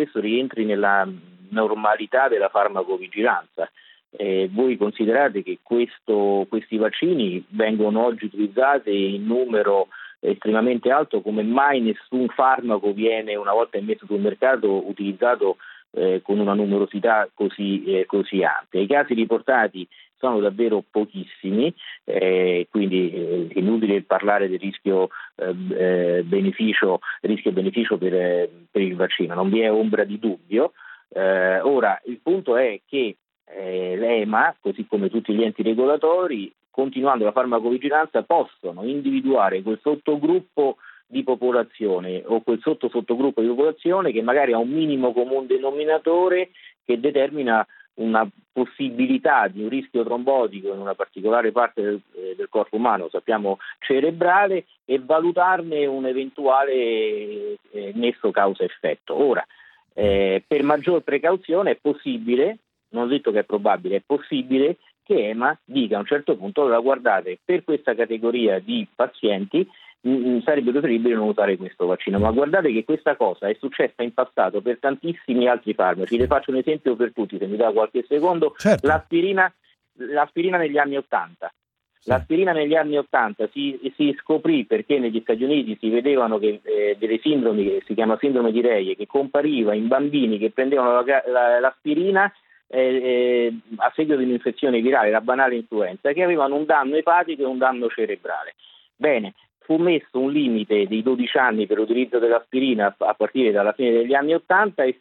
questo rientri nella normalità della farmacovigilanza. Voi considerate che questi vaccini vengono oggi utilizzati in numero estremamente alto, come mai nessun farmaco viene, una volta immesso sul mercato, utilizzato con una numerosità così ampia. I casi riportati sono davvero pochissimi, quindi è inutile parlare del rischio e beneficio per il vaccino, non vi è ombra di dubbio. Ora il punto è che l'EMA, così come tutti gli enti regolatori, continuando la farmacovigilanza, possono individuare quel sottogruppo di popolazione o quel sottogruppo di popolazione che magari ha un minimo comune denominatore che determina una possibilità di un rischio trombotico in una particolare parte del corpo umano, sappiamo cerebrale, e valutarne un eventuale nesso causa-effetto. Ora, per maggior precauzione è possibile, non ho detto che è probabile, è possibile che EMA dica a un certo punto: allora, guardate, per questa categoria di pazienti sarebbe preferibile non usare questo vaccino, ma guardate che questa cosa è successa in passato per tantissimi altri farmaci. Le faccio un esempio per tutti, se mi dà qualche secondo. Certo. L'aspirina negli anni '80. Sì. L'aspirina negli anni '80 si scoprì perché negli Stati Uniti si vedevano che delle sindromi, che si chiama sindrome di Reye, che compariva in bambini che prendevano l'aspirina a seguito di un'infezione virale, la banale influenza, che avevano un danno epatico e un danno cerebrale. Bene, fu messo un limite di 12 anni per l'utilizzo dell'aspirina a partire dalla fine degli anni '80 e